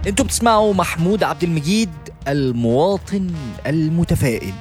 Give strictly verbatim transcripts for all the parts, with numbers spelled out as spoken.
انتوا بتسمعوا محمود عبد المجيد المواطن المتفائل.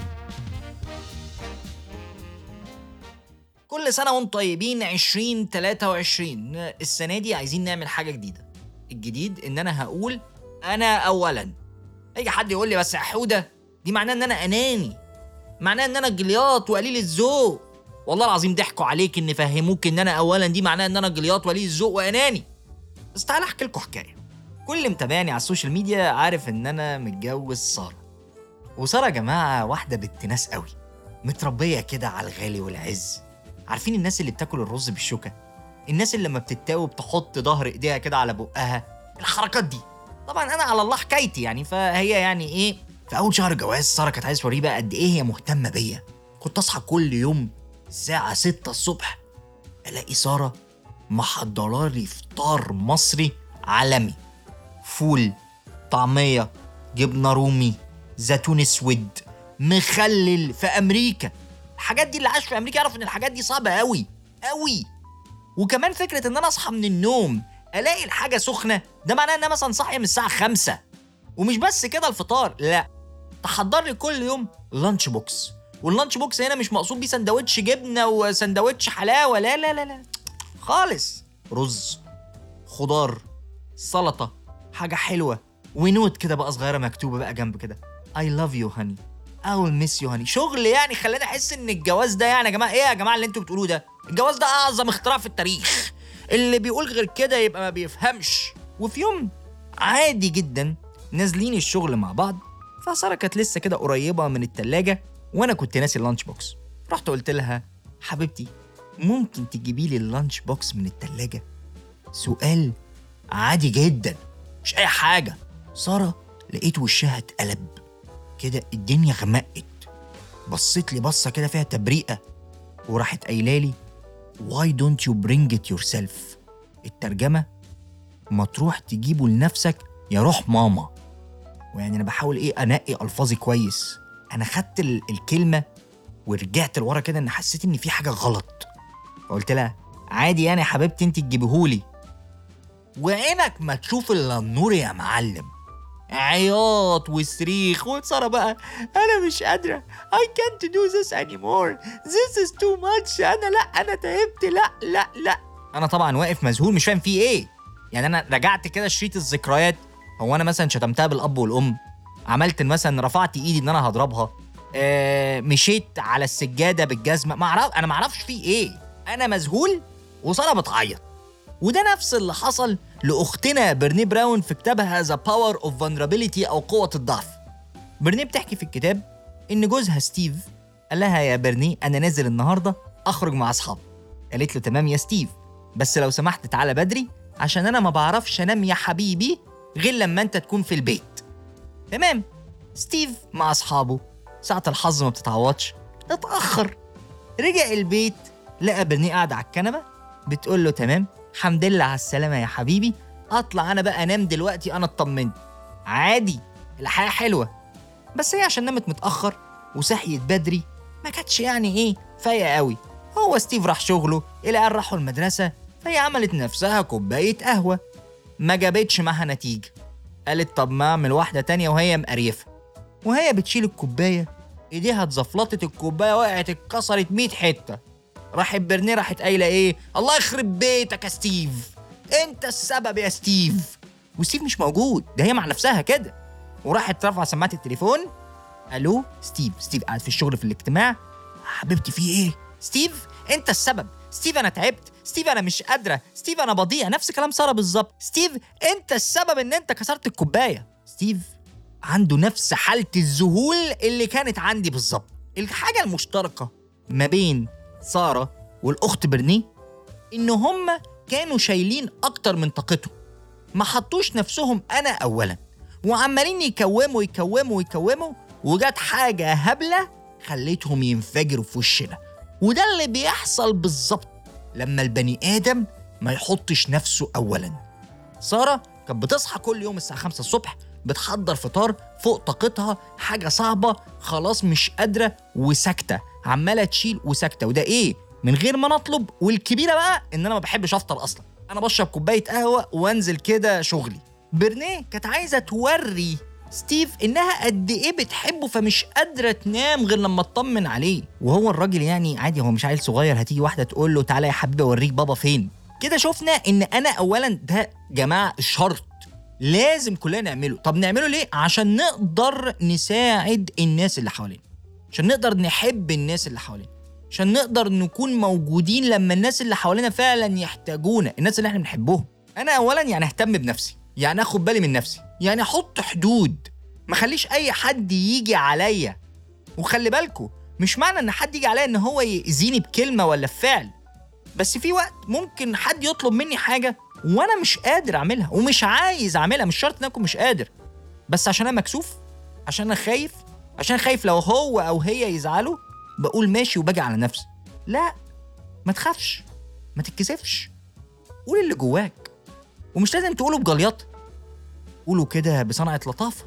كل سنة وانتم طيبين. عشرين تلاتة وعشرين السنة دي عايزين نعمل حاجة جديدة. الجديد ان انا هقول انا اولا. اي حد يقول لي بس يا حودة دي معناه ان انا اناني، معناه ان انا جلياط وقليل الذوق. والله العظيم ضحكوا عليك ان فهموك ان انا اولا دي معناه ان انا جلياط وقليل الذوق واناني. بس تعالى احكي لكم حكايه. كل اللي متابعني على السوشيال ميديا عارف ان انا متجوز ساره. وساره يا جماعه واحده بنت ناس قوي، متربيه كده على الغالي والعز. عارفين الناس اللي بتاكل الرز بالشوكه، الناس اللي لما بتتاوب بتحط ظهر ايديها كده على بقها، الحركات دي. طبعا انا على الله حكايتي يعني، فهي يعني ايه، في اول شهر جواز ساره كانت عايزه توريه بقى قد ايه هي مهتمه بيا. كنت اصحى كل يوم الساعه ستة الصبح الاقي ساره محضره لي فطار مصري عالمي: فول، طعميه، جبنه رومي، زيتون اسود، مخلل في امريكا. الحاجات دي اللي عاش في امريكا يعرف ان الحاجات دي صعبه قوي قوي. وكمان فكره ان انا اصحى من النوم الاقي الحاجه سخنه، ده معناه ان انا مثلا صاحيه من الساعه خمسة. ومش بس كده الفطار، لا، تحضر لي كل يوم لانش بوكس. واللانش بوكس هنا مش مقصود بيه سندوتش جبنه وسندوتش حلاوه، لا لا لا لا خالص. رز، خضار، سلطه، حاجه حلوه، ونوت كده بقى صغيره مكتوبه بقى جنب كده I love you honey، I will miss you honey. شغل يعني خلاني احس ان الجواز ده يعني يا جماعه ايه يا جماعه اللي انتوا بتقولوه ده؟ الجواز ده اعظم اختراع في التاريخ، اللي بيقول غير كده يبقى ما بيفهمش. وفي يوم عادي جدا نازلين الشغل مع بعض، فساره كانت لسه كده قريبه من التلاجة وانا كنت ناسي اللانش بوكس. رحت قلت لها حبيبتي ممكن تجيبي لي اللانش بوكس من التلاجة؟ سؤال عادي جدا، مش اي حاجه. ساره لقيت وشها اتقلب كده، الدنيا غمقت، بصيت لي بصه كده فيها تبريئه، وراحت قايله لي why don't you bring it yourself. الترجمه ما تروح تجيبه لنفسك يا روح ماما. ويعني انا بحاول ايه انقي الفاظي كويس. انا خدت ال- الكلمه ورجعت لورا كده ان حسيت ان في حاجه غلط، فقلت لها عادي يعني يا حبيبتي انت تجيبهولي. وعينك ما تشوف الا النور يا معلم، عياط وصريخ. وساره بقى انا مش قادره I can't do this anymore, this is too much. انا لا انا تعبت، لا لا لا. انا طبعا واقف مذهول مش فاهم فيه ايه. يعني انا رجعت كده شريط الذكريات. هو انا مثلا شتمتها بالاب والام؟ عملت مثلا رفعت ايدي ان انا هضربها؟ آه مشيت على السجاده بالجزمه؟ ما اعرف، انا ما اعرفش فيه ايه. انا مذهول وساره بتعيط. وده نفس اللي حصل لأختنا برني براون في كتابها The Power of Vulnerability أو قوة الضعف. برني بتحكي في الكتاب إن جوزها ستيف قال لها يا برني أنا نازل النهاردة أخرج مع أصحابي. قالت له تمام يا ستيف، بس لو سمحت تعالى بدري عشان أنا ما بعرفش أنام يا حبيبي غير لما أنت تكون في البيت. تمام. ستيف مع أصحابه، ساعة الحظ ما بتتعوضش، اتأخر. رجع البيت لقى برني قاعدة على الكنبة بتقول له تمام الحمد لله على السلامة يا حبيبي، أطلع أنا بقى أنام دلوقتي، أنا اطمنت. عادي، الحياة حلوة. بس هي عشان نامت متأخر وصحيت بدري ما كانتش يعني إيه فايقة قوي. هو ستيف راح شغله، العيال راحوا المدرسة، فهي عملت نفسها كوباية قهوة. ما جابتش معها نتيجة. قالت طب ما أعمل واحدة تانية وهي مقريفة. وهي بتشيل الكوباية إيديها اتزفلطت، الكوباية وقعت اتكسرت مية حتة. راحت برني راحت قايله ايه الله يخرب بيتك يا ستيف، انت السبب يا ستيف. وستيف مش موجود، ده هي مع نفسها كده. وراحت رافعه سماعه التليفون، الو ستيف. ستيف قاعد في الشغل في الاجتماع. حبيبتي في ايه؟ ستيف انت السبب، ستيف انا تعبت، ستيف انا مش قادره، ستيف انا بضيع. نفس كلام ساره بالظبط. ستيف انت السبب ان انت كسرت الكوبايه. ستيف عنده نفس حاله الذهول اللي كانت عندي بالظبط. الحاجه المشتركه ما بين سارة والأخت برني إن هم كانوا شايلين أكتر من طاقتهم، ما حطوش نفسهم أنا أولا، وعمالين يكوموا يكوموا يكوموا، وجات حاجة هبلة خليتهم ينفجروا في وشنا. وده اللي بيحصل بالظبط لما البني آدم ما يحطش نفسه أولا. سارة كانت بتصحى كل يوم الساعة خمسة الصبح، بتحضر فطار فوق طاقتها، حاجة صعبة خلاص مش قادرة، وساكتة عمالة تشيل وساكتة. وده ايه من غير ما نطلب. والكبيرة بقى ان انا ما بحبش افطر اصلا، انا بشرب كوباية قهوة وانزل كده شغلي. برنيه كانت عايزة توري ستيف إنها قد إيه بتحبه، فمش قادرة تنام غير لما تطمن عليه. وهو الراجل يعني عادي، هو مش عيل صغير هتيجي واحدة تقول له تعالى يا حبيبي أوريك بابا فين. كده شفنا إن أنا أولا ده جماعة شرط لازم كلنا نعمله. طب نعمله ليه؟ عشان نقدر نساعد الناس اللي حوالينا، عشان نقدر نحب الناس اللي حوالينا، عشان نقدر نكون موجودين لما الناس اللي حوالينا فعلا يحتاجونا، الناس اللي احنا بنحبهم. انا اولا يعني اهتم بنفسي، يعني اخد بالي من نفسي، يعني احط حدود، ما خليش اي حد يجي عليا. وخلي بالكو مش معنى ان حد يجي عليا ان هو يأذيني بكلمة ولا بفعل، بس في وقت ممكن حد يطلب مني حاجة وانا مش قادر اعملها ومش عايز اعملها. مش شرط ان اكون مش قادر، بس عشان انا مكسوف، عشان انا خايف، عشان خايف لو هو او هي يزعلوا، بقول ماشي وباجي على نفسي. لا، ما تخافش، ما تتكسفش، قول اللي جواك. ومش لازم تقوله بجليط، قولوا كده بصنعة لطافة،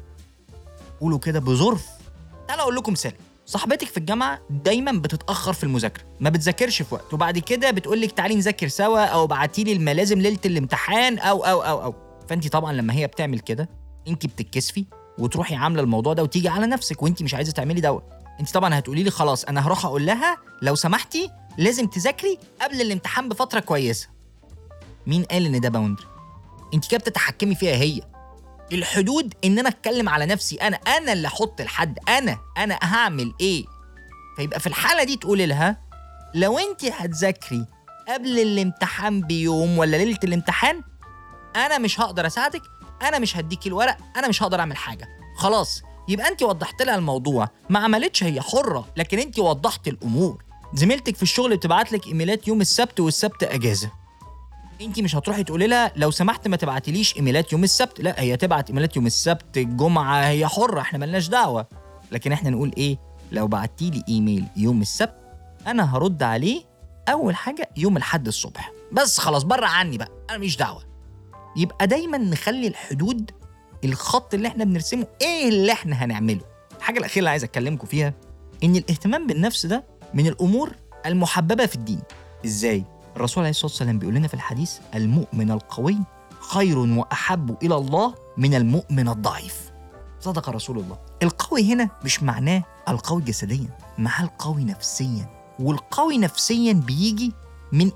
قولوا كده بظرف. تعالوا اقول لكم مثال. صاحبتك في الجامعة دايما بتتأخر في المذاكرة، ما بتذاكرش في وقت، وبعد كده بتقولك تعالي نذاكر سوا او بعتيلي الملازم ليلة الامتحان او او او او فانتي طبعا لما هي بتعمل كده انتي بتتكسفي وتروحي عاملة الموضوع ده وتيجي على نفسك وانتي مش عايزة تعملي دوت. انتي طبعا هتقولي لي خلاص انا هروح اقول لها لو سمحتي لازم تذاكري قبل الامتحان بفترة كويسة. مين قال ان ده باوندري؟ انتي كده بتتحكمي فيها هي. الحدود ان انا اتكلم على نفسي، انا انا اللي احط الحد، انا انا هعمل ايه. فيبقى في الحالة دي تقولي لها لو انتي هتذاكري قبل الامتحان بيوم ولا ليلة الامتحان انا مش هقدر اساعدك، انا مش هديكي الورق، انا مش هقدر اعمل حاجة. خلاص يبقى انتي وضحت لها الموضوع، ما عملتش هي حرة لكن انتي وضحت الامور. زميلتك في الشغل بتبعت لك ايميلات يوم السبت والسبت اجازة، انتي مش هتروحي تقولي لها لو سمحت ما تبعتيليش ايميلات يوم السبت، لا هي تبعت ايميلات يوم السبت الجمعة، هي حرة، احنا ملناش دعوة. لكن احنا نقول ايه؟ لو بعتيلي ايميل يوم السبت انا هرد عليه اول حاجة يوم الحد الصبح، بس خلاص بره عني بقى، انا مش دعوة. يبقى دايما نخلي الحدود الخط اللي احنا بنرسمه ايه اللي احنا هنعمله. الحاجة الاخيرة اللي عايز اكلمكم فيها ان الاهتمام بالنفس ده من الامور المحببة في الدين. ازاي؟ الرسول عليه الصلاة والسلام بيقول لنا في الحديث المؤمن القوي خير وأحب إلى الله من المؤمن الضعيف. صدق رسول الله. القوي هنا مش معناه القوي جسديا، معناه القوي نفسيا. والقوي نفسيا بيجي من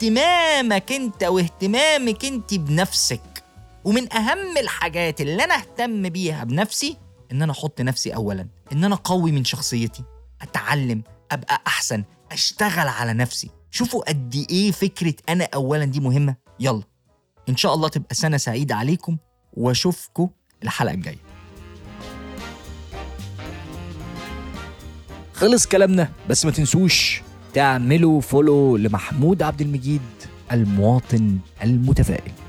اهتمامك انت واهتمامك انت بنفسك. ومن أهم الحاجات اللي أنا اهتم بيها بنفسي إن أنا أحط نفسي أولا، إن أنا قوي من شخصيتي، أتعلم، أبقى أحسن، أشتغل على نفسي. شوفوا قد ايه فكرة انا اولا دي مهمة. يلا ان شاء الله تبقى سنة سعيدة عليكم، واشوفكم الحلقة الجاية. خلص كلامنا، بس ما تنسوش تعملوا فولو لمحمود عبد المجيد المواطن المتفائل.